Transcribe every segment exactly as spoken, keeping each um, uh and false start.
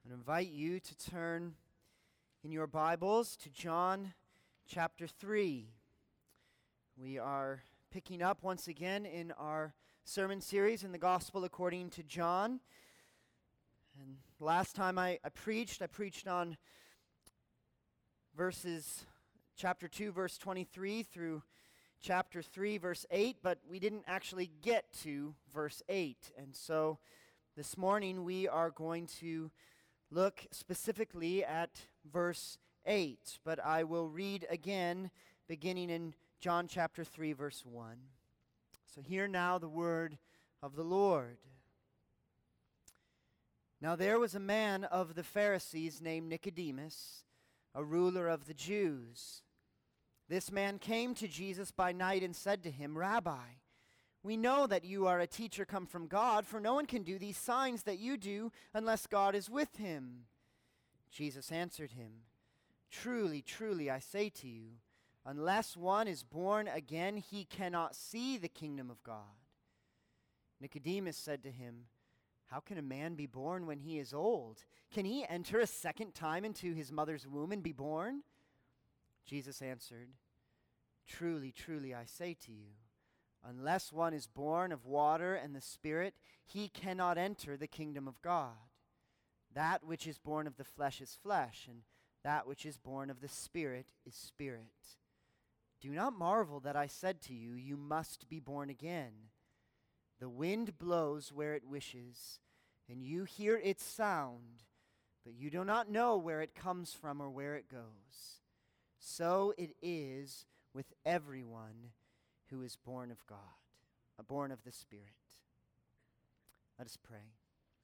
I invite you to turn in your Bibles to John chapter three. We are picking up once again in our sermon series in the Gospel according to John. And last time I, I preached, I preached on verses, chapter two, verse twenty-three through chapter three, verse eight, but we didn't actually get to verse eight. And so this morning we are going to look specifically at verse eight, but I will read again beginning in John chapter three, verse one. So hear now the word of the Lord. Now there was a man of the Pharisees named Nicodemus, a ruler of the Jews. This man came to Jesus by night and said to him, "Rabbi, we know that you are a teacher come from God, for no one can do these signs that you do unless God is with him." Jesus answered him, "Truly, truly, I say to you, unless one is born again, he cannot see the kingdom of God." Nicodemus said to him, "How can a man be born when he is old? Can he enter a second time into his mother's womb and be born?" Jesus answered, "Truly, truly, I say to you, unless one is born of water and the Spirit, he cannot enter the kingdom of God. That which is born of the flesh is flesh, and that which is born of the Spirit is spirit. Do not marvel that I said to you, you must be born again. The wind blows where it wishes, and you hear its sound, but you do not know where it comes from or where it goes. So it is with everyone who is born of God, uh, born of the Spirit." Let us pray.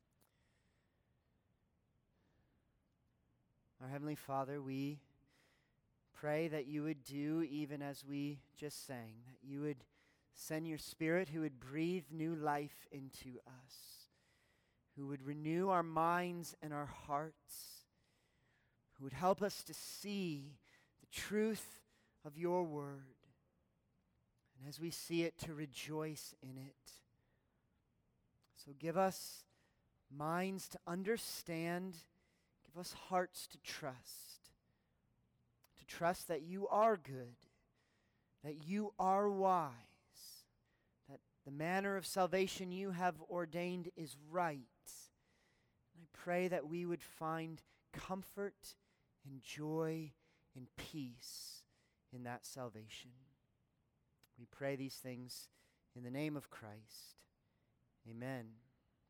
Our Heavenly Father, we pray that you would do even as we just sang, that you would send your Spirit who would breathe new life into us, who would renew our minds and our hearts, who would help us to see the truth of your word. And as we see it, to rejoice in it. So give us minds to understand. Give us hearts to trust. To trust that you are good. That you are wise. That the manner of salvation you have ordained is right. And I pray that we would find comfort and joy and peace in that salvation. We pray these things in the name of Christ. Amen.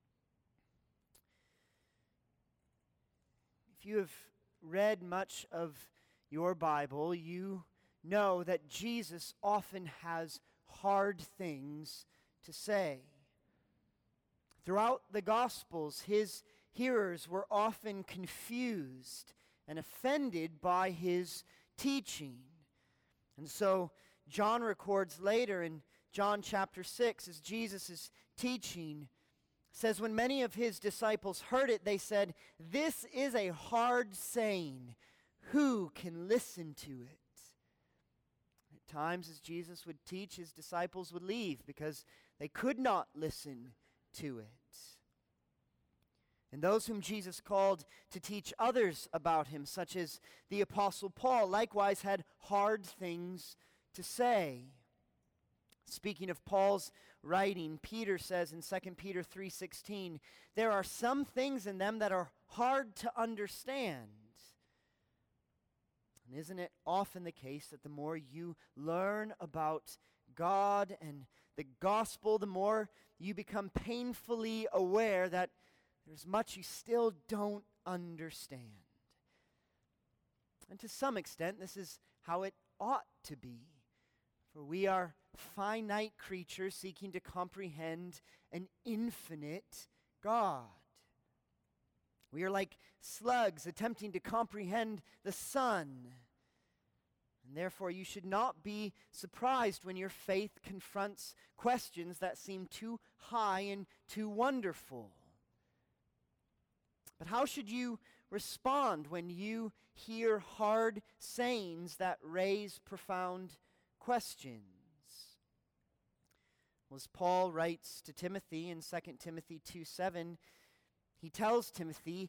If you have read much of your Bible, you know that Jesus often has hard things to say. Throughout the Gospels, his hearers were often confused and offended by his teaching. And so John records later in John chapter six, as Jesus is teaching, says, when many of his disciples heard it, they said, "This is a hard saying. Who can listen to it?" At times, as Jesus would teach, his disciples would leave because they could not listen to it. And those whom Jesus called to teach others about him, such as the Apostle Paul, likewise had hard things to say. Speaking of Paul's writing, Peter says in Second Peter three sixteen, "There are some things in them that are hard to understand." And isn't it often the case that the more you learn about God and the gospel, the more you become painfully aware that there's much you still don't understand? And to some extent, this is how it ought to be. For we are finite creatures seeking to comprehend an infinite God. We are like slugs attempting to comprehend the sun. And therefore, you should not be surprised when your faith confronts questions that seem too high and too wonderful. But how should you respond when you hear hard sayings that raise profound questions? Well, as Paul writes to Timothy in Second Timothy two seven, he tells Timothy,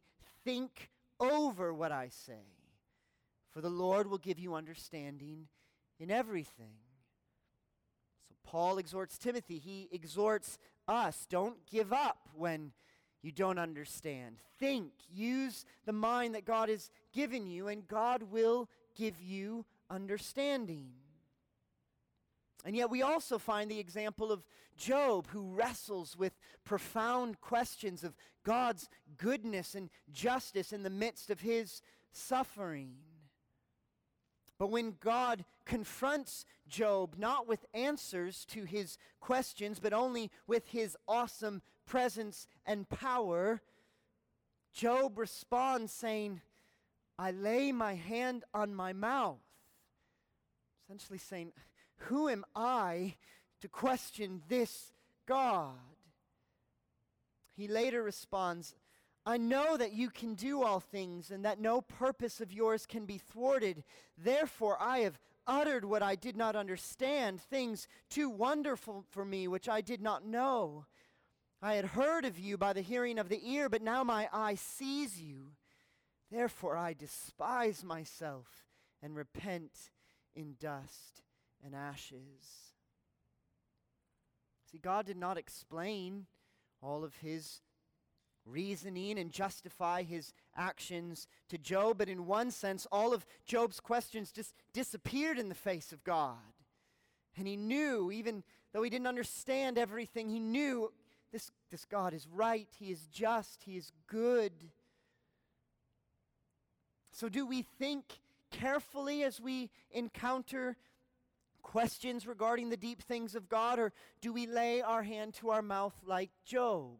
think over what I say, for the Lord will give you understanding in everything. So Paul exhorts Timothy. He exhorts us. Don't give up when you don't understand. Think. Use the mind that God has given you, and God will give you understanding. And yet we also find the example of Job, who wrestles with profound questions of God's goodness and justice in the midst of his suffering. But when God confronts Job, not with answers to his questions, but only with his awesome presence and power, Job responds saying, I lay my hand on my mouth. Essentially saying, who am I to question this God? He later responds, I know that you can do all things and that no purpose of yours can be thwarted. Therefore I have uttered what I did not understand, things too wonderful for me which I did not know. I had heard of you by the hearing of the ear, but now my eye sees you. Therefore I despise myself and repent in dust and ashes. See, God did not explain all of his reasoning and justify his actions to Job, but in one sense, all of Job's questions just disappeared in the face of God. And he knew, even though he didn't understand everything, he knew this, this God is right, he is just, he is good. So do we think carefully as we encounter questions regarding the deep things of God, or do we lay our hand to our mouth like Job?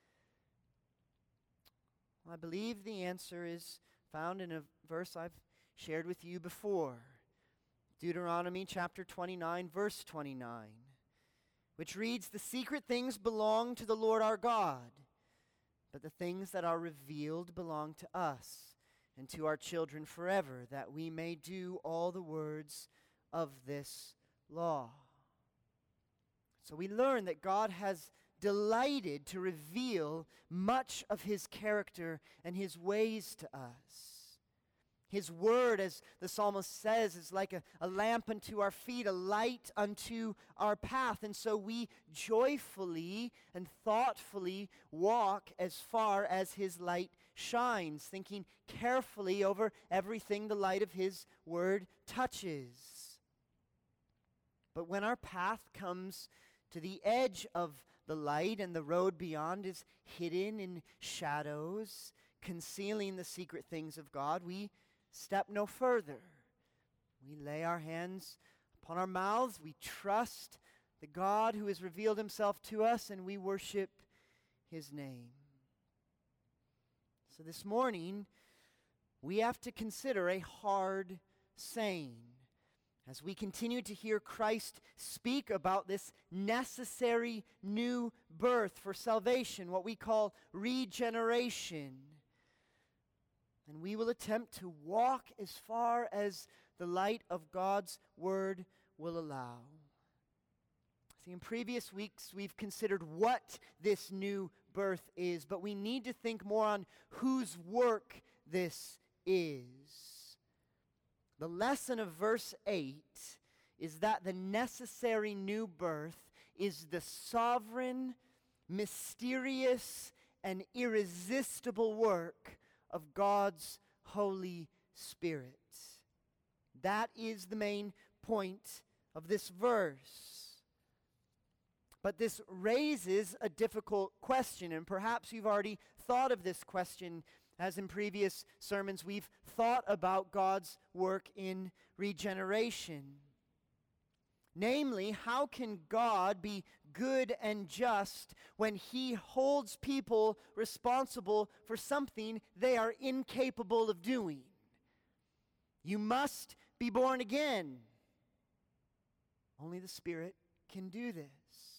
Well, I believe the answer is found in a verse I've shared with you before. Deuteronomy chapter twenty-nine, verse twenty-nine, which reads, the secret things belong to the Lord our God, but the things that are revealed belong to us and to our children forever, that we may do all the words of this law. So we learn that God has delighted to reveal much of his character and his ways to us. His word, as the psalmist says, is like a, a lamp unto our feet, a light unto our path. And so we joyfully and thoughtfully walk as far as his light shines, thinking carefully over everything the light of his word touches. But when our path comes to the edge of the light and the road beyond is hidden in shadows, concealing the secret things of God, we step no further. We lay our hands upon our mouths, we trust the God who has revealed himself to us, and we worship his name. So this morning, we have to consider a hard saying as we continue to hear Christ speak about this necessary new birth for salvation, what we call regeneration. And we will attempt to walk as far as the light of God's word will allow. See, in previous weeks, we've considered what this new birth is, but we need to think more on whose work this is. The lesson of verse eight is that the necessary new birth is the sovereign, mysterious, and irresistible work of God's Holy Spirit. That is the main point of this verse. But this raises a difficult question, and perhaps you've already thought of this question. As in previous sermons, we've thought about God's work in regeneration. Namely, how can God be good and just when he holds people responsible for something they are incapable of doing? You must be born again. Only the Spirit can do this.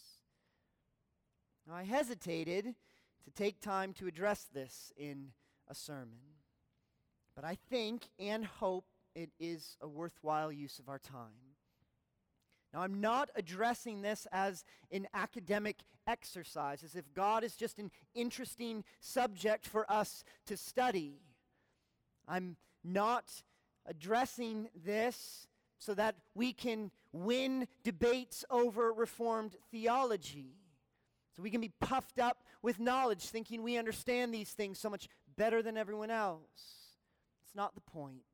Now, I hesitated to take time to address this in a sermon, but I think and hope it is a worthwhile use of our time. Now, I'm not addressing this as an academic exercise, as if God is just an interesting subject for us to study. I'm not addressing this so that we can win debates over Reformed theology, so we can be puffed up with knowledge, thinking we understand these things so much better than everyone else. It's not the point.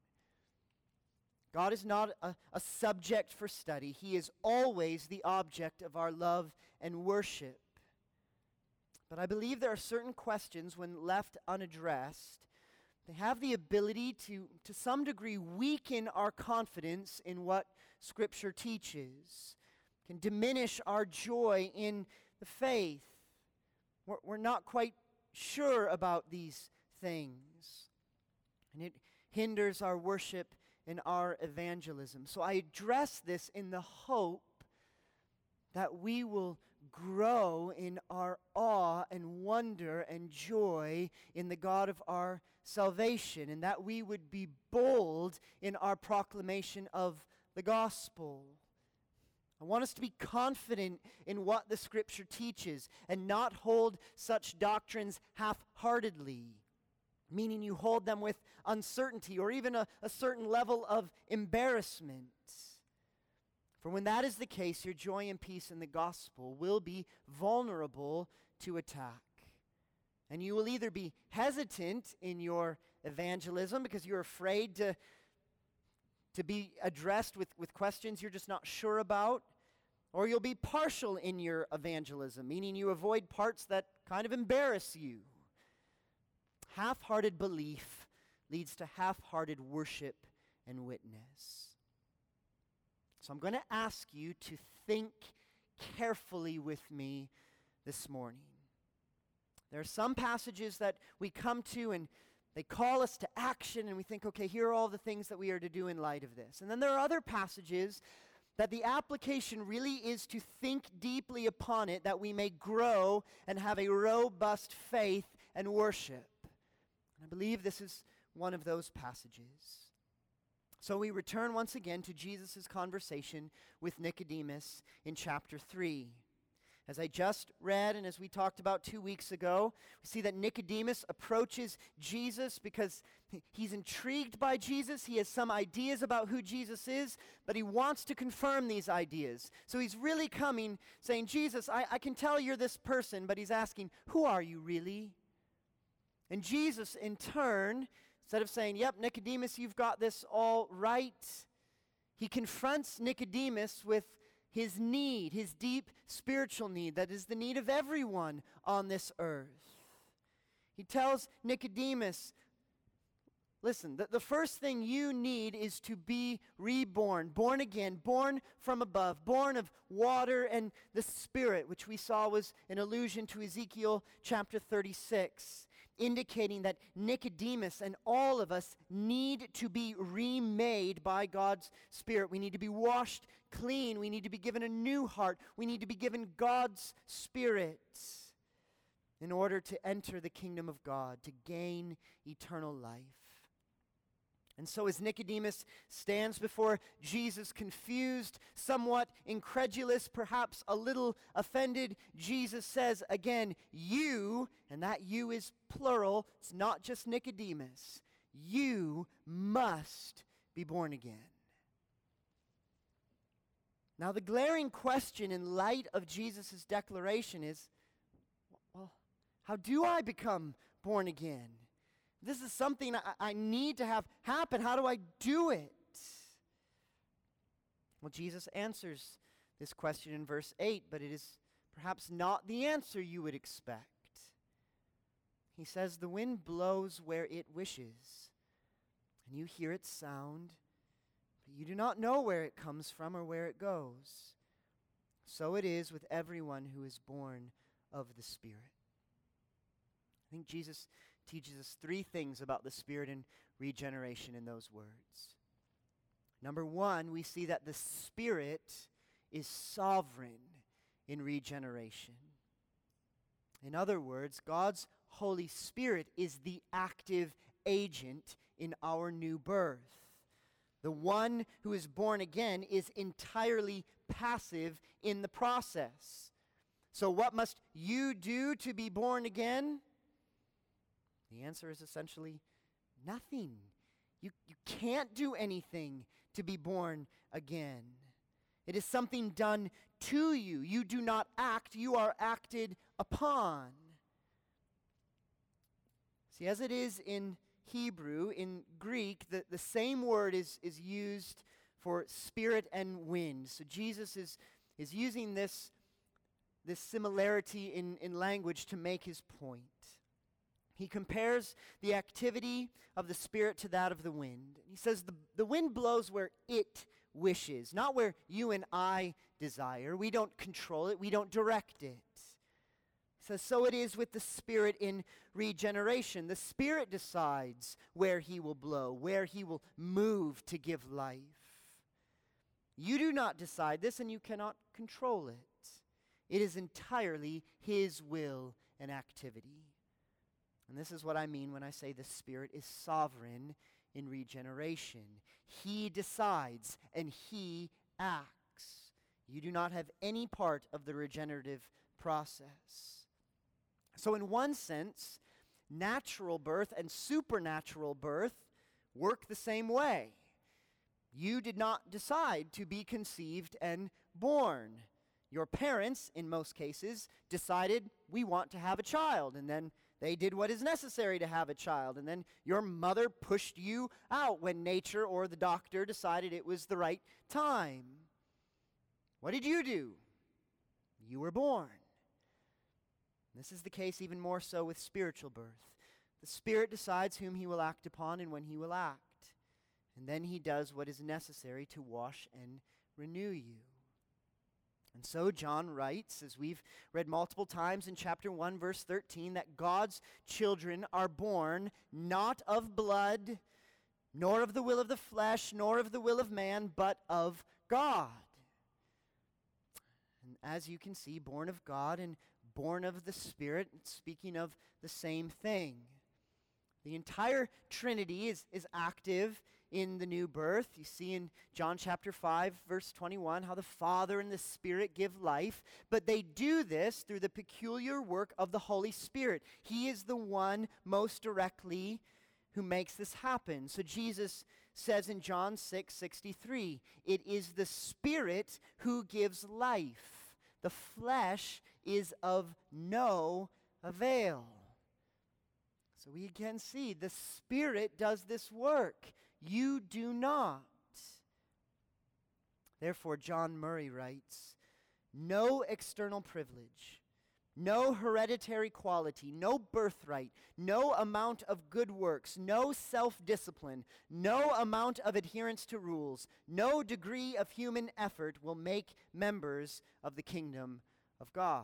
God is not a, a subject for study. He is always the object of our love and worship. But I believe there are certain questions, when left unaddressed, they have the ability to, to some degree, weaken our confidence in what Scripture teaches, can diminish our joy in the faith. We're, we're not quite sure about these things, and it hinders our worship and our evangelism. So I address this in the hope that we will grow in our awe and wonder and joy in the God of our salvation, and that we would be bold in our proclamation of the gospel. I want us to be confident in what the Scripture teaches and not hold such doctrines half-heartedly, meaning you hold them with uncertainty or even a, a certain level of embarrassment. For when that is the case, your joy and peace in the gospel will be vulnerable to attack. And you will either be hesitant in your evangelism because you're afraid to, to be addressed with, with questions you're just not sure about, or you'll be partial in your evangelism, meaning you avoid parts that kind of embarrass you. Half-hearted belief leads to half-hearted worship and witness. So I'm going to ask you to think carefully with me this morning. There are some passages that we come to and they call us to action, and we think, okay, here are all the things that we are to do in light of this. And then there are other passages that the application really is to think deeply upon it, that we may grow and have a robust faith and worship. And I believe this is one of those passages. So we return once again to Jesus' conversation with Nicodemus in chapter three. As I just read and as we talked about two weeks ago, we see that Nicodemus approaches Jesus because he's intrigued by Jesus. He has some ideas about who Jesus is, but he wants to confirm these ideas. So he's really coming saying, Jesus, I, I can tell you're this person, but he's asking, who are you really? And Jesus, in turn, instead of saying, yep, Nicodemus, you've got this all right, he confronts Nicodemus with his need, his deep spiritual need, that is the need of everyone on this earth. He tells Nicodemus, listen, the, the first thing you need is to be reborn, born again, born from above, born of water and the Spirit, which we saw was an allusion to Ezekiel chapter thirty-six, indicating that Nicodemus and all of us need to be remade by God's Spirit. We need to be washed clean. We need to be given a new heart. We need to be given God's Spirit in order to enter the kingdom of God, to gain eternal life. And so as Nicodemus stands before Jesus, confused, somewhat incredulous, perhaps a little offended, Jesus says again, you, and that you is plural, it's not just Nicodemus, you must be born again. Now the glaring question in light of Jesus' declaration is, well, how do I become born again? This is something I, I need to have happen. How do I do it? Well, Jesus answers this question in verse eight, but it is perhaps not the answer you would expect. He says, the wind blows where it wishes, and you hear its sound, but you do not know where it comes from or where it goes. So it is with everyone who is born of the Spirit. I think Jesus teaches us three things about the Spirit and regeneration in those words. Number one, we see that the Spirit is sovereign in regeneration. In other words, God's Holy Spirit is the active agent in our new birth. The one who is born again is entirely passive in the process. So what must you do to be born again? The answer is essentially nothing. You, you can't do anything to be born again. It is something done to you. You do not act, you are acted upon. See, as it is in Hebrew, in Greek, the, the same word is, is used for spirit and wind. So Jesus is, is using this, this similarity in, in language to make his point. He compares the activity of the Spirit to that of the wind. He says the, the wind blows where it wishes, not where you and I desire. We don't control it. We don't direct it. He says, so it is with the Spirit in regeneration. The Spirit decides where he will blow, where he will move to give life. You do not decide this, and you cannot control it. It is entirely his will and activity. And this is what I mean when I say the Spirit is sovereign in regeneration. He decides and he acts. You do not have any part of the regenerative process. So in one sense, natural birth and supernatural birth work the same way. You did not decide to be conceived and born. Your parents, in most cases, decided, we want to have a child, and then they did what is necessary to have a child, and then your mother pushed you out when nature or the doctor decided it was the right time. What did you do? You were born. This is the case even more so with spiritual birth. The Spirit decides whom he will act upon and when he will act, and then he does what is necessary to wash and renew you. And so John writes, as we've read multiple times in chapter one, verse thirteen, that God's children are born not of blood, nor of the will of the flesh, nor of the will of man, but of God. And as you can see, born of God and born of the Spirit, speaking of the same thing. The entire Trinity is, is active in the new birth. You see in John chapter five, verse twenty-one, how the Father and the Spirit give life, but they do this through the peculiar work of the Holy Spirit. He is the one most directly who makes this happen. So Jesus says in John six sixty-three, it is the Spirit who gives life. The flesh is of no avail. So we again see the Spirit does this work. You do not. Therefore, John Murray writes, no external privilege, no hereditary quality, no birthright, no amount of good works, no self-discipline, no amount of adherence to rules, no degree of human effort will make members of the kingdom of God.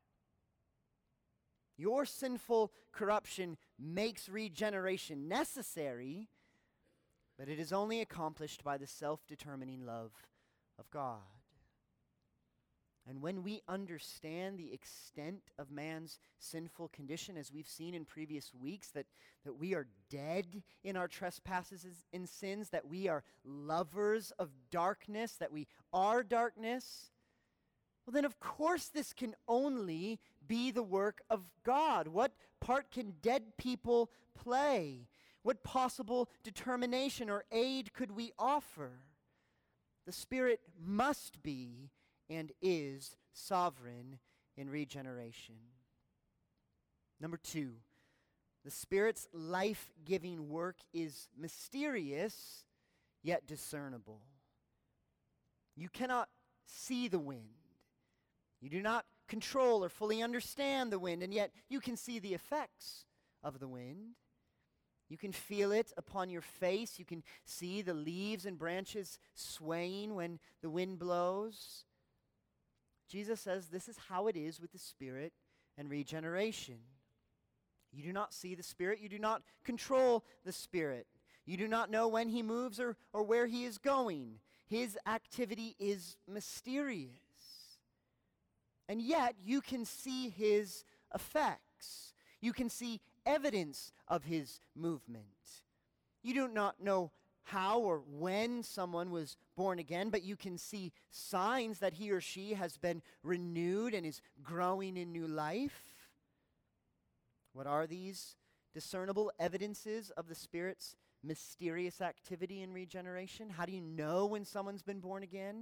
Your sinful corruption makes regeneration necessary, but it is only accomplished by the self-determining love of God. And when we understand the extent of man's sinful condition, as we've seen in previous weeks, that, that we are dead in our trespasses and sins, that we are lovers of darkness, that we are darkness, well then of course this can only be the work of God. What part can dead people play? What possible determination or aid could we offer? The Spirit must be and is sovereign in regeneration. Number two, the Spirit's life-giving work is mysterious, yet discernible. You cannot see the wind. You do not control or fully understand the wind, and yet you can see the effects of the wind. You can feel it upon your face. You can see the leaves and branches swaying when the wind blows. Jesus says this is how it is with the Spirit and regeneration. You do not see the Spirit. You do not control the Spirit. You do not know when he moves or, or where he is going. His activity is mysterious. And yet you can see his effects. You can see evidence of his movement. You do not know how or when someone was born again, but you can see signs that he or she has been renewed and is growing in new life. What are these discernible evidences of the Spirit's mysterious activity in regeneration? How do you know when someone's been born again?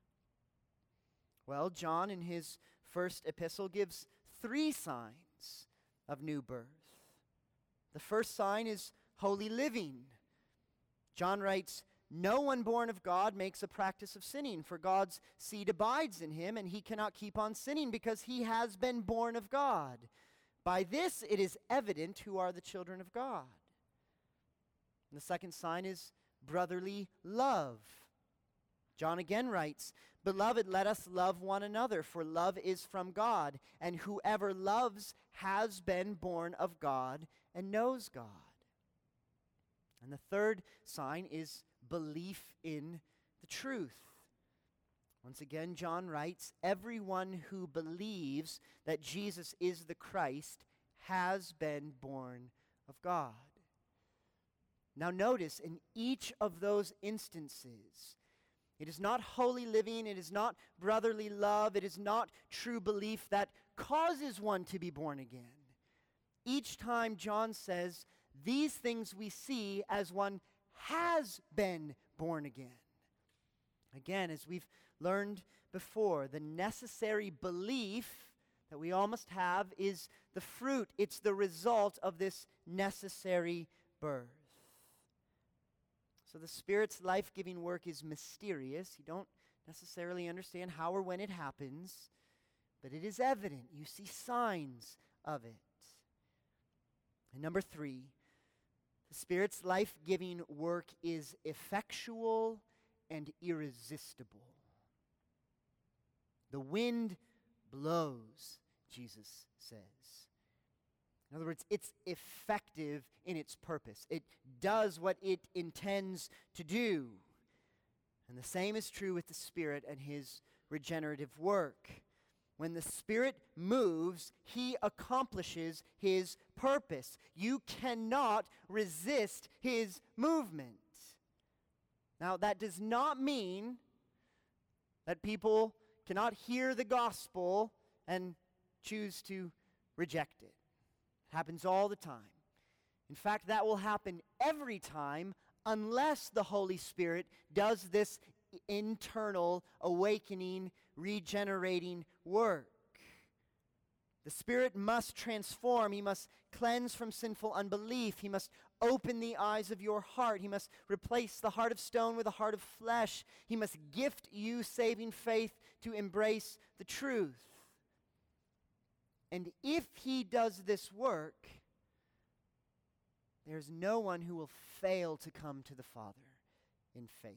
Well, John in his first epistle gives three signs of new birth. The first sign is holy living. John writes, "No one born of God makes a practice of sinning, for God's seed abides in him, and he cannot keep on sinning because he has been born of God. By this it is evident who are the children of God." And the second sign is brotherly love. John again writes, "Beloved, let us love one another, for love is from God, and whoever loves has been born of God and knows God." And the third sign is belief in the truth. Once again, John writes, "Everyone who believes that Jesus is the Christ has been born of God." Now notice, in each of those instances, it is not holy living, it is not brotherly love, it is not true belief that causes one to be born again. Each time John says, these things we see as one has been born again. Again, as we've learned before, the necessary belief that we all must have is the fruit. It's the result of this necessary birth. So the Spirit's life-giving work is mysterious. You don't necessarily understand how or when it happens, but it is evident. You see signs of it. And number three, the Spirit's life-giving work is effectual and irresistible. The wind blows, Jesus says. In other words, it's effective in its purpose. It does what it intends to do. And the same is true with the Spirit and his regenerative work. When the Spirit moves, he accomplishes his purpose. You cannot resist his movement. Now, that does not mean that people cannot hear the gospel and choose to reject it. It happens all the time. In fact, that will happen every time unless the Holy Spirit does this internal, awakening, regenerating work. The Spirit must transform. He must cleanse from sinful unbelief. He must open the eyes of your heart. He must replace the heart of stone with a heart of flesh. He must gift you saving faith to embrace the truth. And if he does this work, there's no one who will fail to come to the Father in faith.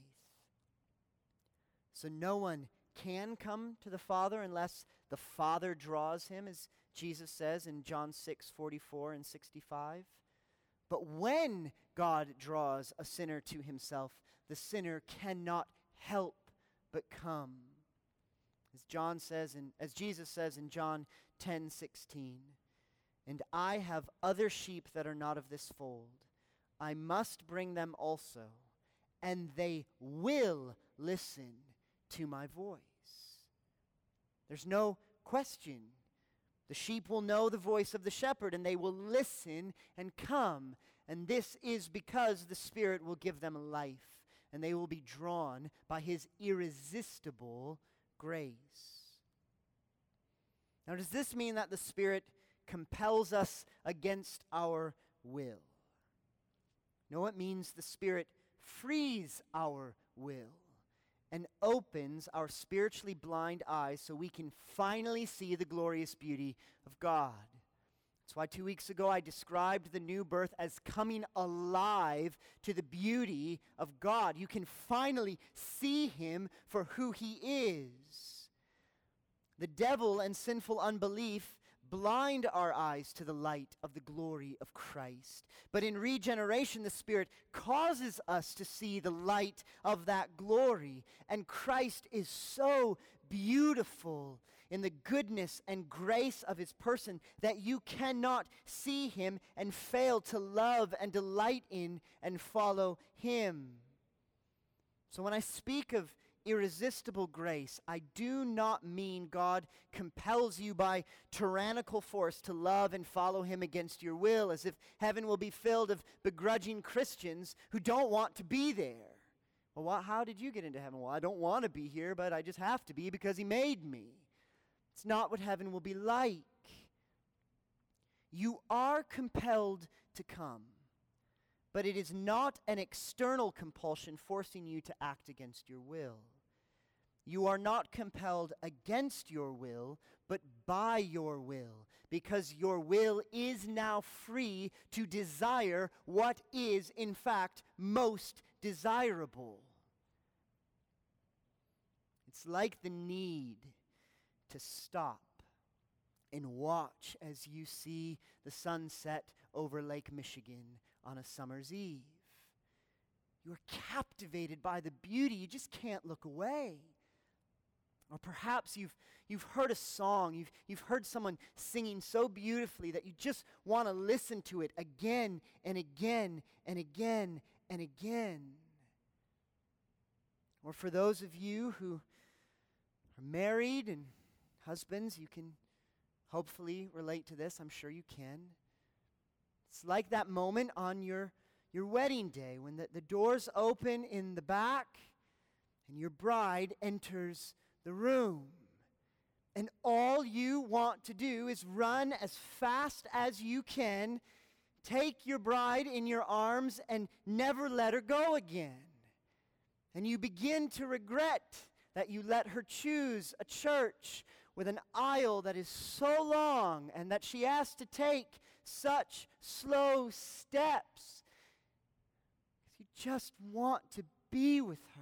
So no one can come to the Father unless the Father draws him, as Jesus says in John six forty-four and sixty-five. But when God draws a sinner to himself, the sinner cannot help but come. As John says, in, as Jesus says in John ten sixteen, "And I have other sheep that are not of this fold. I must bring them also, and they will listen to my voice." There's no question. The sheep will know the voice of the shepherd, and they will listen and come. And this is because the Spirit will give them life, and they will be drawn by his irresistible grace. Now, does this mean that the Spirit compels us against our will? No, it means the Spirit frees our will and opens our spiritually blind eyes so we can finally see the glorious beauty of God. That's why two weeks ago I described the new birth as coming alive to the beauty of God. You can finally see him for who he is. The devil and sinful unbelief blind our eyes to the light of the glory of Christ. But in regeneration, the Spirit causes us to see the light of that glory. And Christ is so beautiful in the goodness and grace of his person that you cannot see him and fail to love and delight in and follow him. So when I speak of irresistible grace, I do not mean God compels you by tyrannical force to love and follow him against your will, as if heaven will be filled of begrudging Christians who don't want to be there. Well, what, how did you get into heaven? Well, I don't want to be here, but I just have to be because he made me. It's not what heaven will be like. You are compelled to come, but it is not an external compulsion forcing you to act against your will. You are not compelled against your will, but by your will, because your will is now free to desire what is, in fact, most desirable. It's like the need to stop and watch as you see the sun set over Lake Michigan on a summer's eve. You're captivated by the beauty. You just can't look away. Or perhaps you've, you've heard a song, you've, you've heard someone singing so beautifully that you just want to listen to it again and again and again and again. Or for those of you who are married and husbands, you can hopefully relate to this. I'm sure you can. It's like that moment on your, your wedding day when the, the doors open in the back and your bride enters the room. And all you want to do is run as fast as you can, take your bride in your arms, and never let her go again. And you begin to regret that you let her choose a church with an aisle that is so long and that she has to take such slow steps. You just want to be with her.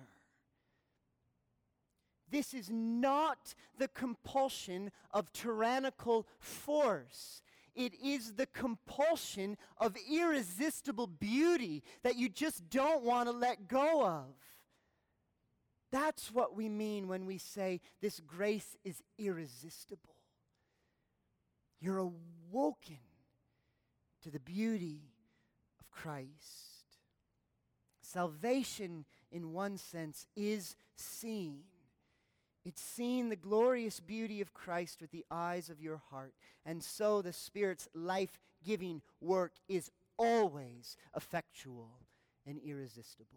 This is not the compulsion of tyrannical force. It is the compulsion of irresistible beauty that you just don't want to let go of. That's what we mean when we say this grace is irresistible. You're awoken to the beauty of Christ. Salvation, in one sense, is seen. It's seeing the glorious beauty of Christ with the eyes of your heart. And so the Spirit's life-giving work is always effectual and irresistible.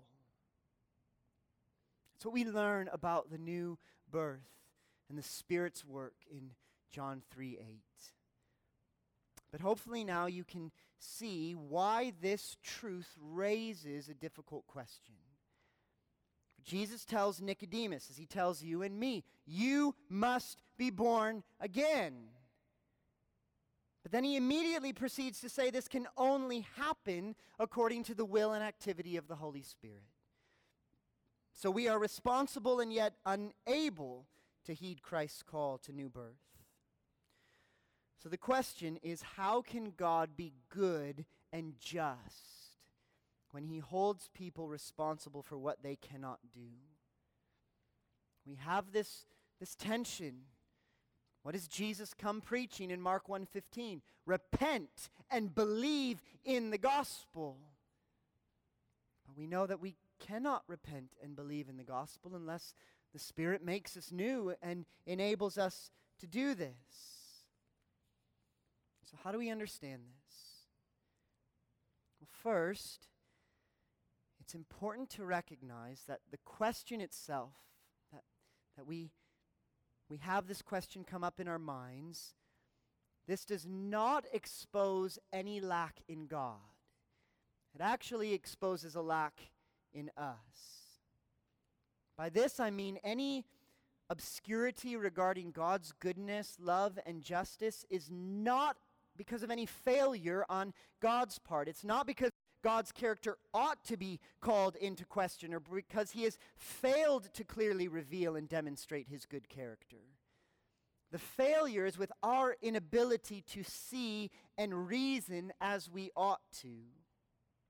That's what we learn about the new birth and the Spirit's work in John three eight. But hopefully now you can see why this truth raises a difficult question. Jesus tells Nicodemus, as he tells you and me, you must be born again. But then he immediately proceeds to say this can only happen according to the will and activity of the Holy Spirit. So we are responsible and yet unable to heed Christ's call to new birth. So the question is, how can God be good and just when he holds people responsible for what they cannot do? We have this, this tension. What does Jesus come preaching in Mark one fifteen? Repent and believe in the gospel. But we know that we cannot repent and believe in the gospel unless the Spirit makes us new and enables us to do this. So how do we understand this? Well, first, it's important to recognize that the question itself, that, that we, we have this question come up in our minds, this does not expose any lack in God. It actually exposes a lack in us. By this I mean any obscurity regarding God's goodness, love, and justice is not because of any failure on God's part. It's not because God's character ought to be called into question or because he has failed to clearly reveal and demonstrate his good character. The failure is with our inability to see and reason as we ought to.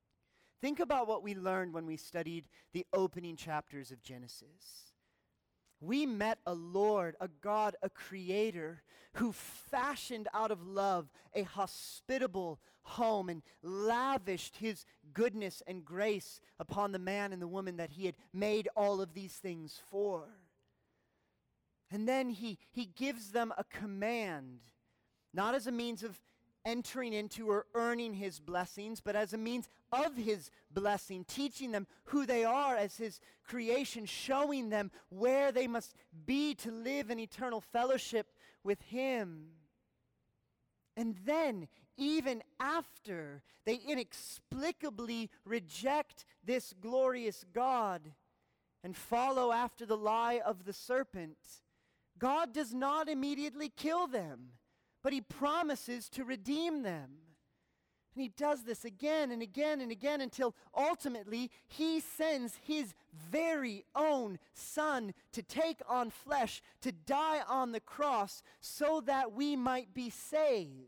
Think about what we learned when we studied the opening chapters of Genesis. We met a Lord, a God, a creator who fashioned out of love a hospitable home and lavished his goodness and grace upon the man and the woman that he had made all of these things for. And then he, he gives them a command, not as a means of entering into or earning his blessings, but as a means of his blessing, teaching them who they are as his creation, showing them where they must be to live in eternal fellowship with him. And then, even after they inexplicably reject this glorious God and follow after the lie of the serpent, God does not immediately kill them, but he promises to redeem them. And he does this again and again and again until ultimately he sends his very own Son to take on flesh, to die on the cross so that we might be saved.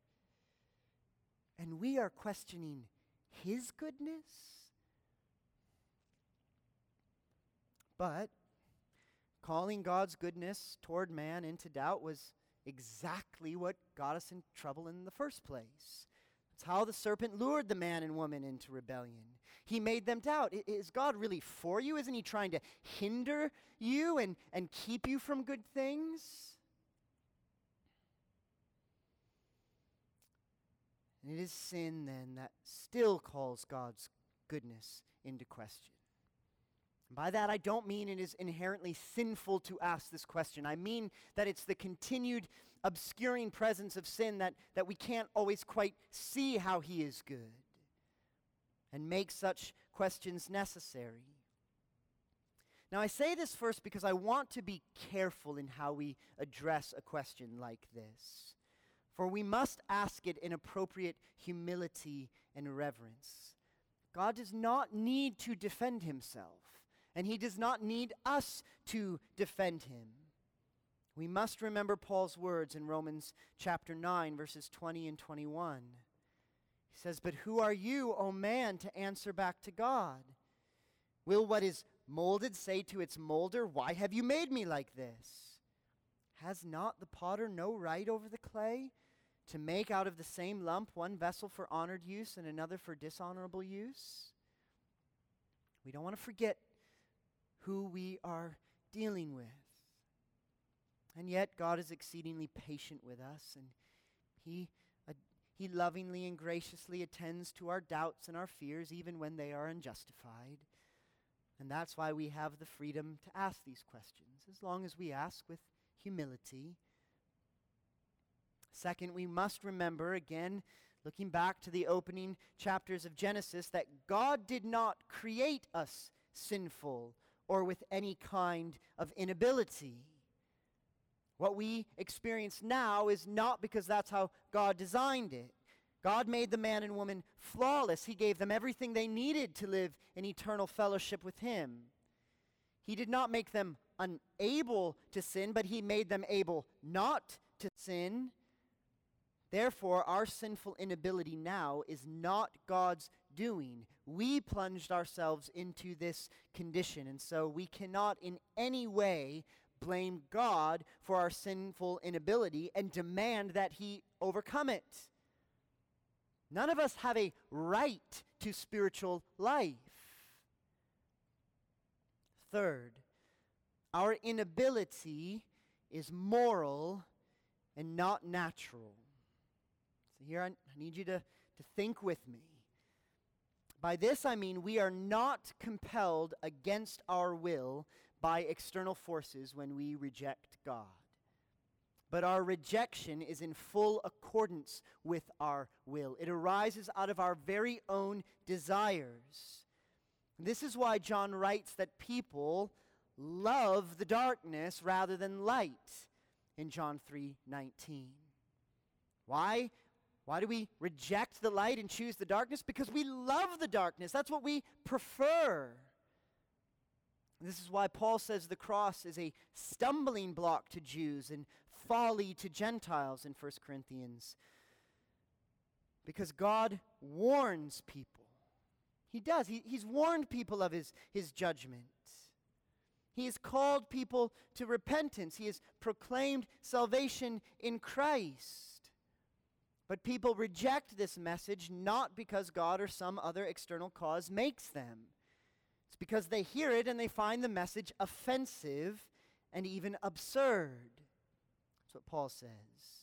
And we are questioning his goodness? But calling God's goodness toward man into doubt was exactly what got us in trouble in the first place. It's how the serpent lured the man and woman into rebellion. He made them doubt. I- Is God really for you? Isn't he trying to hinder you and, and keep you from good things? And it is sin then that still calls God's goodness into question. By that, I don't mean it is inherently sinful to ask this question. I mean that it's the continued obscuring presence of sin that, that we can't always quite see how he is good and make such questions necessary. Now, I say this first because I want to be careful in how we address a question like this, for we must ask it in appropriate humility and reverence. God does not need to defend himself. And he does not need us to defend him. We must remember Paul's words in Romans chapter nine, verses twenty and twenty-one. He says, "But who are you, O man, to answer back to God? Will what is molded say to its molder, 'Why have you made me like this?' Has not the potter no right over the clay to make out of the same lump one vessel for honored use and another for dishonorable use?" We don't want to forget who we are dealing with. And yet God is exceedingly patient with us, and he, uh, he lovingly and graciously attends to our doubts and our fears even when they are unjustified. And that's why we have the freedom to ask these questions, as long as we ask with humility. Second, we must remember, again, looking back to the opening chapters of Genesis, that God did not create us sinful or with any kind of inability. What we experience now is not because that's how God designed it. God made the man and woman flawless. He gave them everything they needed to live in eternal fellowship with him. He did not make them unable to sin, but he made them able not to sin. Therefore, our sinful inability now is not God's doing. We plunged ourselves into this condition, and so we cannot in any way blame God for our sinful inability and demand that he overcome it. None of us have a right to spiritual life. Third, our inability is moral and not natural. So here I, I need you to, to think with me. By this I mean we are not compelled against our will by external forces when we reject God. But our rejection is in full accordance with our will. It arises out of our very own desires. This is why John writes that people love the darkness rather than light in John three nineteen. Why? Why do we reject the light and choose the darkness? Because we love the darkness. That's what we prefer. This is why Paul says the cross is a stumbling block to Jews and folly to Gentiles in First Corinthians. Because God warns people. He does. He, he's warned people of his, his judgment. He has called people to repentance. He has proclaimed salvation in Christ. But people reject this message not because God or some other external cause makes them. It's because they hear it and they find the message offensive and even absurd. That's what Paul says.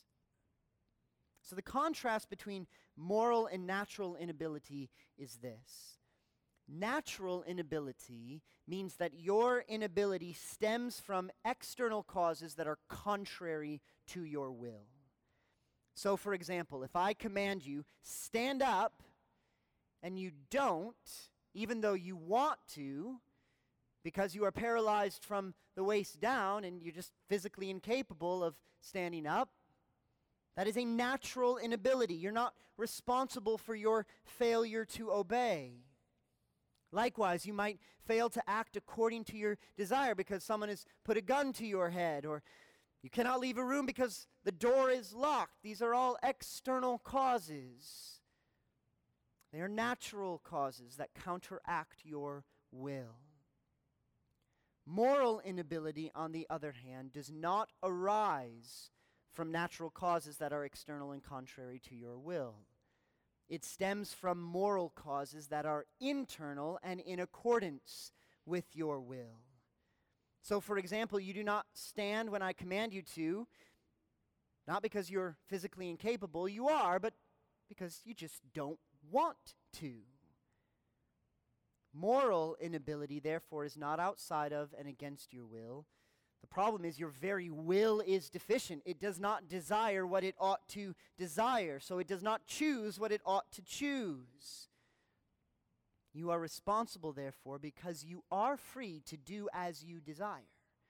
So the contrast between moral and natural inability is this. Natural inability means that your inability stems from external causes that are contrary to your will. So, for example, if I command you, stand up, and you don't, even though you want to, because you are paralyzed from the waist down and you're just physically incapable of standing up, that is a natural inability. You're not responsible for your failure to obey. Likewise, you might fail to act according to your desire because someone has put a gun to your head, or you cannot leave a room because the door is locked. These are all external causes. They are natural causes that counteract your will. Moral inability, on the other hand, does not arise from natural causes that are external and contrary to your will. It stems from moral causes that are internal and in accordance with your will. So, for example, you do not stand when I command you to, not because you're physically incapable, you are, but because you just don't want to. Moral inability, therefore, is not outside of and against your will. The problem is your very will is deficient. It does not desire what it ought to desire, so it does not choose what it ought to choose. You are responsible, therefore, because you are free to do as you desire.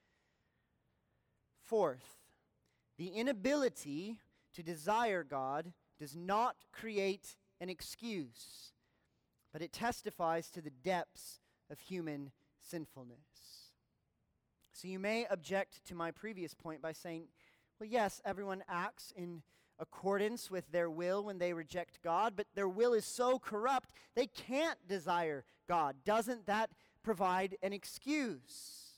Fourth, the inability to desire God does not create an excuse, but it testifies to the depths of human sinfulness. So you may object to my previous point by saying, well, yes, everyone acts in accordance with their will when they reject God, but their will is so corrupt, they can't desire God. Doesn't that provide an excuse?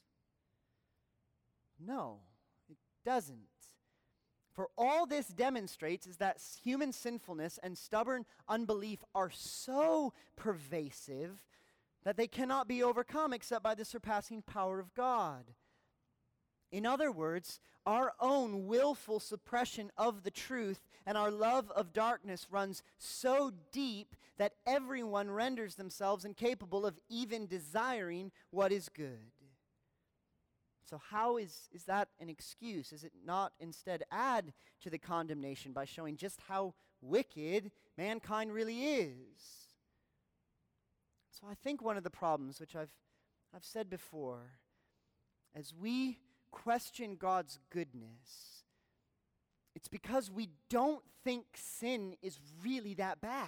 No, it doesn't. For all this demonstrates is that human sinfulness and stubborn unbelief are so pervasive that they cannot be overcome except by the surpassing power of God. In other words, our own willful suppression of the truth and our love of darkness runs so deep that everyone renders themselves incapable of even desiring what is good. So how is, is that an excuse? Is it not instead add to the condemnation by showing just how wicked mankind really is? So I think one of the problems, which I've, I've said before, as we question God's goodness, it's because we don't think sin is really that bad.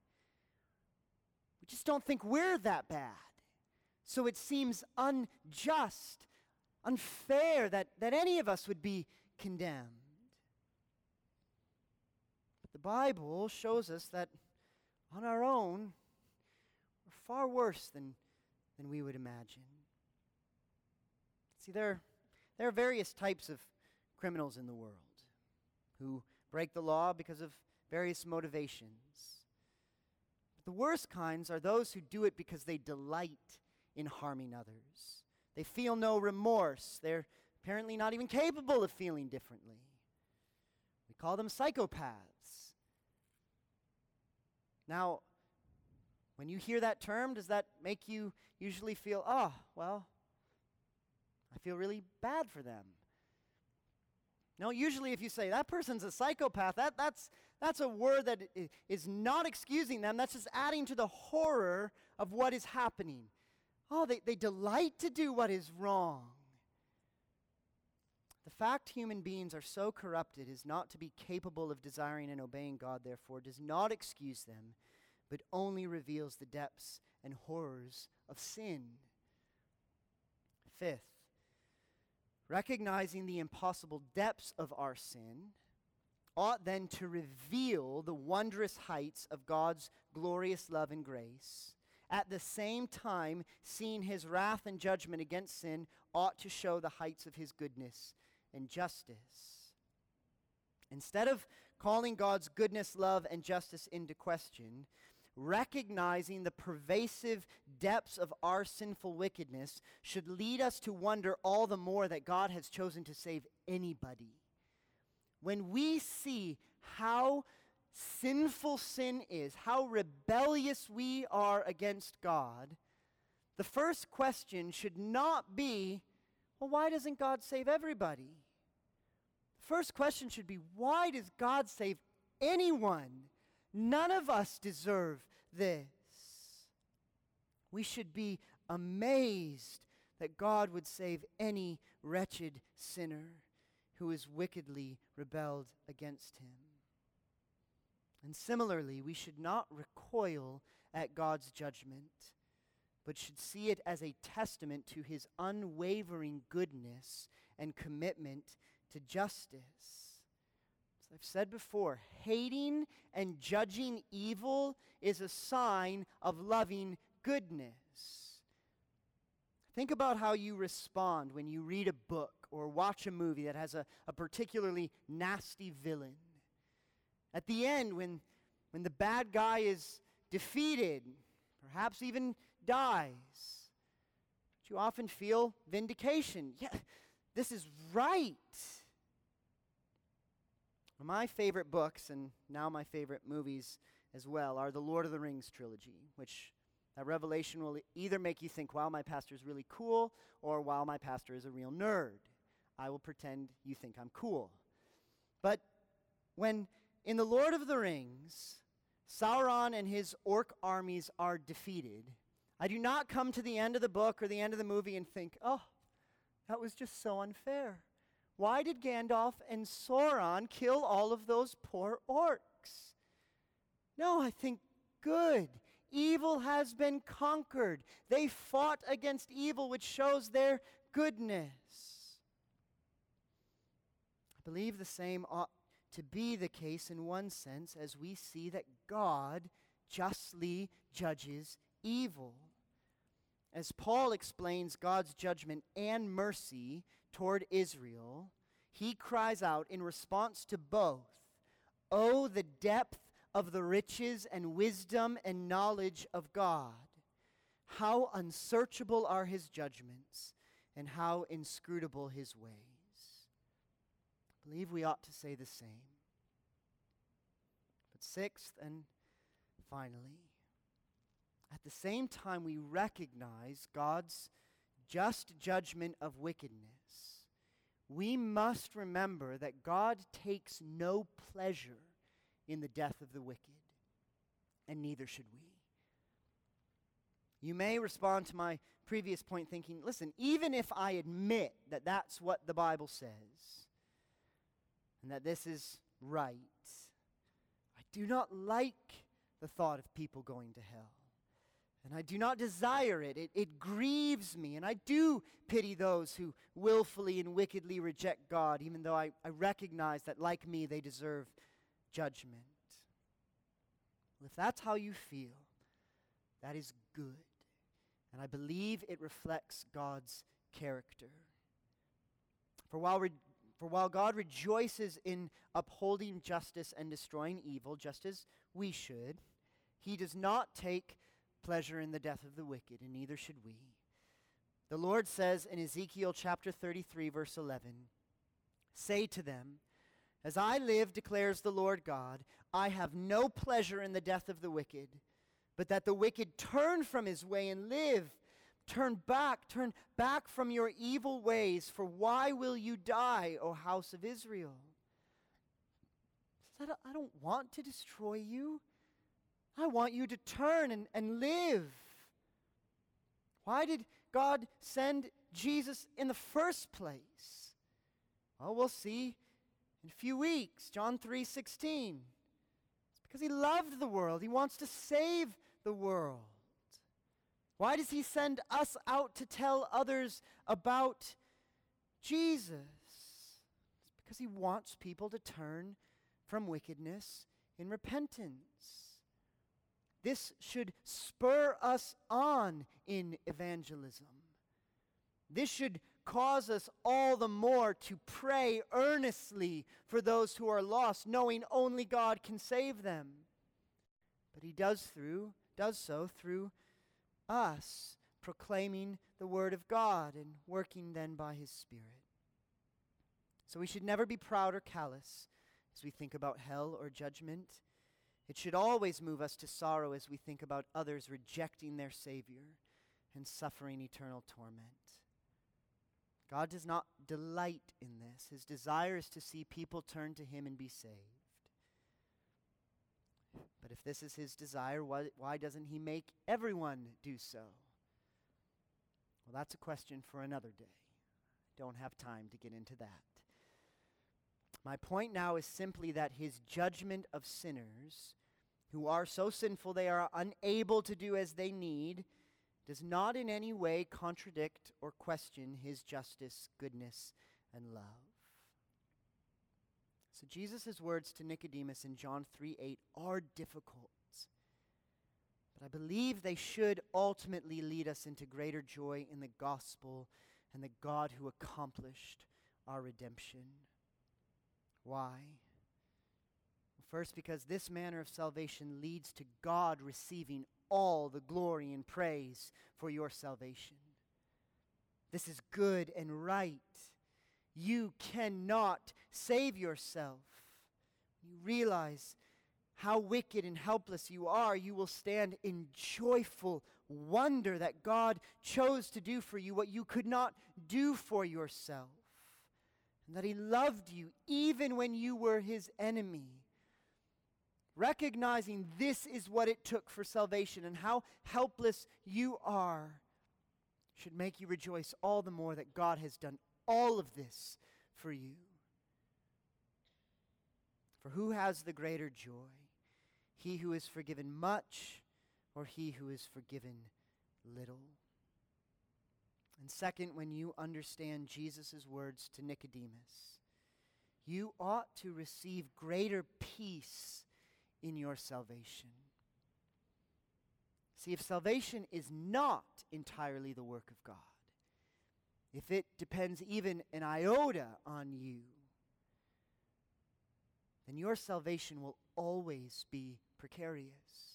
We just don't think we're that bad. So it seems unjust, unfair that, that any of us would be condemned. But the Bible shows us that on our own, we're far worse than, than we would imagine. See, there, there are various types of criminals in the world who break the law because of various motivations. But the worst kinds are those who do it because they delight in harming others. They feel no remorse. They're apparently not even capable of feeling differently. We call them psychopaths. Now, when you hear that term, does that make you usually feel, oh, well, I feel really bad for them? No, usually if you say, that person's a psychopath, that, that's, that's a word that i- is not excusing them. That's just adding to the horror of what is happening. Oh, they, they delight to do what is wrong. The fact human beings are so corrupted is not to be capable of desiring and obeying God, therefore, does not excuse them, but only reveals the depths and horrors of sin. Fifth, recognizing the impossible depths of our sin ought then to reveal the wondrous heights of God's glorious love and grace, At the same time, seeing his wrath and judgment against sin ought to show the heights of his goodness and justice. Instead of calling God's goodness, love, and justice into question, recognizing the pervasive depths of our sinful wickedness should lead us to wonder all the more that God has chosen to save anybody. When we see how sinful sin is, how rebellious we are against God, the first question should not be, well, why doesn't God save everybody? The first question should be, why does God save anyone? None of us deserve this. We should be amazed that God would save any wretched sinner who has wickedly rebelled against him. And similarly, we should not recoil at God's judgment, but should see it as a testament to his unwavering goodness and commitment to justice. As I've said before, hating and judging evil is a sign of loving goodness. Think about how you respond when you read a book or watch a movie that has a, a particularly nasty villain. At the end, when, when the bad guy is defeated, perhaps even dies, you often feel vindication. Yeah, this is right. My favorite books, and now my favorite movies as well, are the Lord of the Rings trilogy, which that revelation will either make you think, wow, my pastor is really cool, or wow, my pastor is a real nerd. I will pretend you think I'm cool. But when in the Lord of the Rings, Sauron and his orc armies are defeated, I do not come to the end of the book or the end of the movie and think, oh, that was just so unfair. Why did Gandalf and Sauron kill all of those poor orcs? No, I think, good. Evil has been conquered. They fought against evil, which shows their goodness. I believe the same ought to be the case in one sense as we see that God justly judges evil. As Paul explains God's judgment and mercy toward Israel, he cries out in response to both, "Oh, the depth of the riches and wisdom and knowledge of God! How unsearchable are his judgments, and how inscrutable his ways." I believe we ought to say the same. But sixth and finally, at the same time we recognize God's just judgment of wickedness, we must remember that God takes no pleasure in the death of the wicked, and neither should we. You may respond to my previous point thinking, listen, even if I admit that that's what the Bible says, and that this is right, I do not like the thought of people going to hell. And I do not desire it. It, it grieves me. And I do pity those who willfully and wickedly reject God, even though I, I recognize that, like me, they deserve judgment. Well, if that's how you feel, that is good. And I believe it reflects God's character. For while, re- for while God rejoices in upholding justice and destroying evil, just as we should, he does not take pleasure in the death of the wicked, and neither should we. The Lord says in Ezekiel chapter thirty-three, verse eleven, "Say to them, as I live, declares the Lord God, I have no pleasure in the death of the wicked, but that the wicked turn from his way and live. Turn back, turn back from your evil ways, for why will you die, O house of Israel?" He said, I don't want to destroy you. I want you to turn and, and live. Why did God send Jesus in the first place? Well, we'll see in a few weeks. John three sixteen. It's because he loved the world. He wants to save the world. Why does he send us out to tell others about Jesus? It's because he wants people to turn from wickedness in repentance. this should spur us on in evangelism. This should cause us all the more to pray earnestly for those who are lost, knowing only God can save them. But he does through does so through us proclaiming the word of God and working then by his Spirit. So we should never be proud or callous as we think about hell or judgment. It should always move us to sorrow as we think about others rejecting their Savior and suffering eternal torment. God does not delight in this. His desire is to see people turn to him and be saved. But if this is his desire, why, why doesn't he make everyone do so? Well, that's a question for another day. Don't have time to get into that. My point now is simply that his judgment of sinners who are so sinful they are unable to do as they need does not in any way contradict or question his justice, goodness, and love. So Jesus' words to Nicodemus in John three eight are difficult, but I believe they should ultimately lead us into greater joy in the gospel and the God who accomplished our redemption. Why? First, because this manner of salvation leads to God receiving all the glory and praise for your salvation. This is good and right. You cannot save yourself. You realize how wicked and helpless you are. You will stand in joyful wonder that God chose to do for you what you could not do for yourself. And that he loved you even when you were his enemy. Recognizing this is what it took for salvation and how helpless you are should make you rejoice all the more that God has done all of this for you. For who has the greater joy? He who is forgiven much or he who is forgiven little? And second, when you understand Jesus' words to Nicodemus, you ought to receive greater peace in your salvation. See, if salvation is not entirely the work of God, if it depends even an iota on you, then your salvation will always be precarious.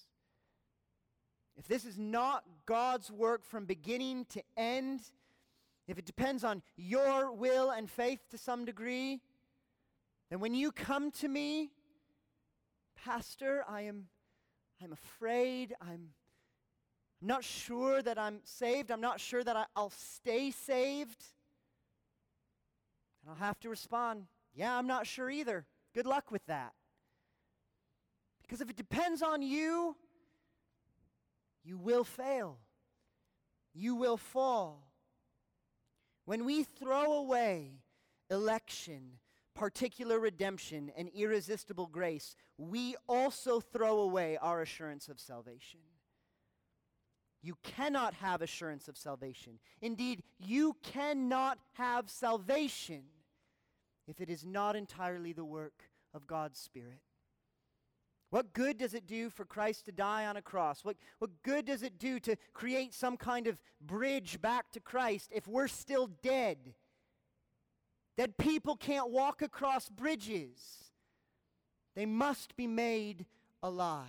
If this is not God's work from beginning to end, if it depends on your will and faith to some degree, then when you come to me, Pastor, I am I'm afraid, I'm not sure that I'm saved, I'm not sure that I, I'll stay saved, and I'll have to respond, yeah, I'm not sure either. Good luck with that. Because if it depends on you, you will fail. You will fall. When we throw away election, particular redemption, and irresistible grace, we also throw away our assurance of salvation. You cannot have assurance of salvation. Indeed, you cannot have salvation if it is not entirely the work of God's Spirit. What good does it do for Christ to die on a cross? What, what good does it do to create some kind of bridge back to Christ if we're still dead? Dead people can't walk across bridges. They must be made alive.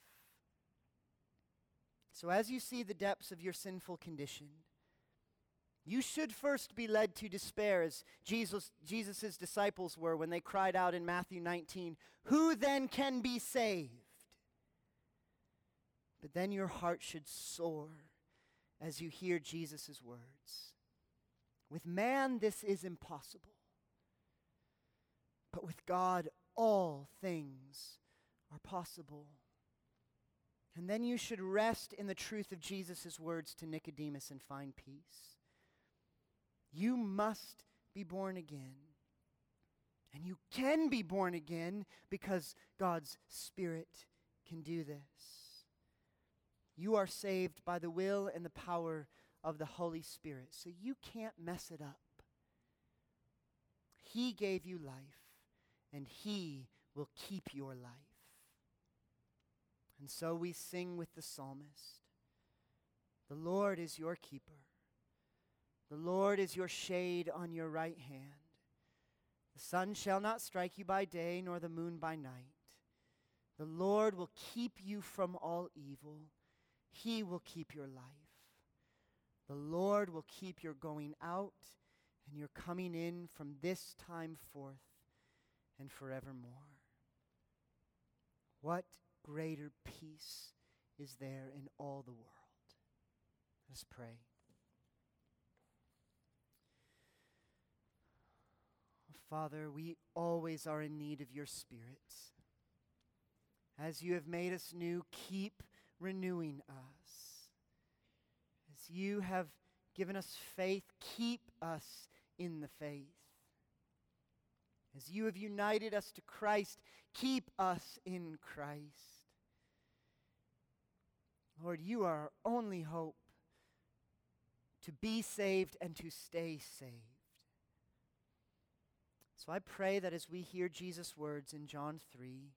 So as you see the depths of your sinful condition, you should first be led to despair as Jesus, Jesus' disciples were when they cried out in Matthew nineteen, "Who then can be saved?" But then your heart should soar as you hear Jesus' words. With man this is impossible, but with God all things are possible. And then you should rest in the truth of Jesus' words to Nicodemus and find peace. You must be born again. And you can be born again because God's Spirit can do this. You are saved by the will and the power of the Holy Spirit, so you can't mess it up. He gave you life, and He will keep your life. And so we sing with the psalmist, the Lord is your keeper. The Lord is your shade on your right hand. The sun shall not strike you by day, nor the moon by night. The Lord will keep you from all evil. He will keep your life. The Lord will keep your going out and your coming in from this time forth and forevermore. What greater peace is there in all the world? Let's pray. Father, we always are in need of your Spirit. As you have made us new, keep renewing us. As you have given us faith, keep us in the faith. As you have united us to Christ, keep us in Christ. Lord, you are our only hope to be saved and to stay saved. So I pray that as we hear Jesus' words in John three,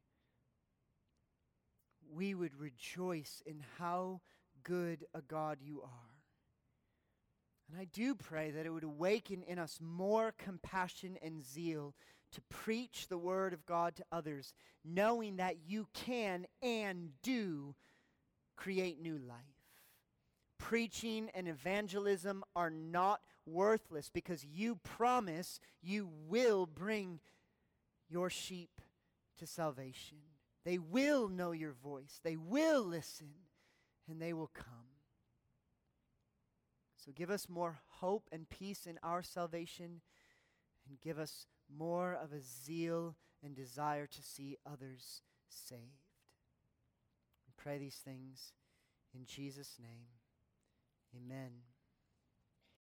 we would rejoice in how good a God you are. And I do pray that it would awaken in us more compassion and zeal to preach the word of God to others, knowing that you can and do create new life. Preaching and evangelism are not worthless because you promise you will bring your sheep to salvation. They will know your voice. They will listen, and they will come. So give us more hope and peace in our salvation, and give us more of a zeal and desire to see others saved. We pray these things in Jesus' name. Amen.